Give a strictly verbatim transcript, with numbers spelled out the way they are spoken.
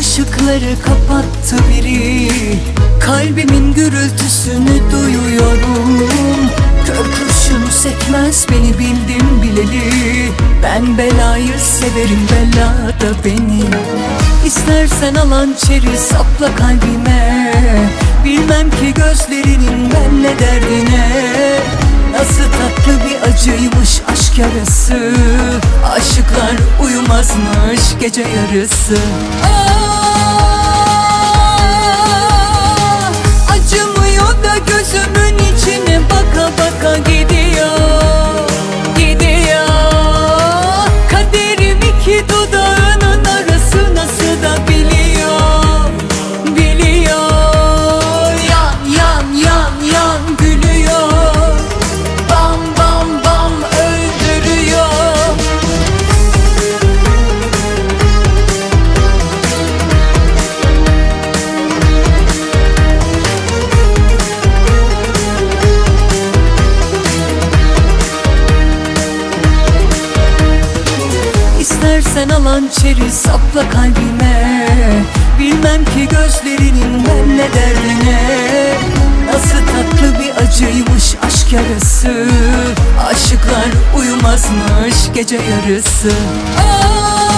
Işıkları kapattı biri, kalbimin gürültüsünü duyuyorum. Kör kurşun sekmez beni bildim bileli. Ben belayı severim, bela da beni. İstersen al hançeri sapla kalbime. Bilmem ki gözlerinin benle derdine. Nasıl tatlı bir acıymış aşk yarası. Aşıklar uyumazmış gece yarısı. Ah, acımıyor da gözümün içine baka baka gidiyor, gidiyor. Kaderim iki dudağının arası, nasıl da biliyor, biliyor. Yan yan yan yan gülüyor, bam bam bam öldürüyor. İstersen al hançeri sapla kalbime. Bilmem ki gözlerinin benle derdine. Nasıl tatlı bir acıymış aşk yarası. Aşıklar uyumazmış gece yarısı. Ah!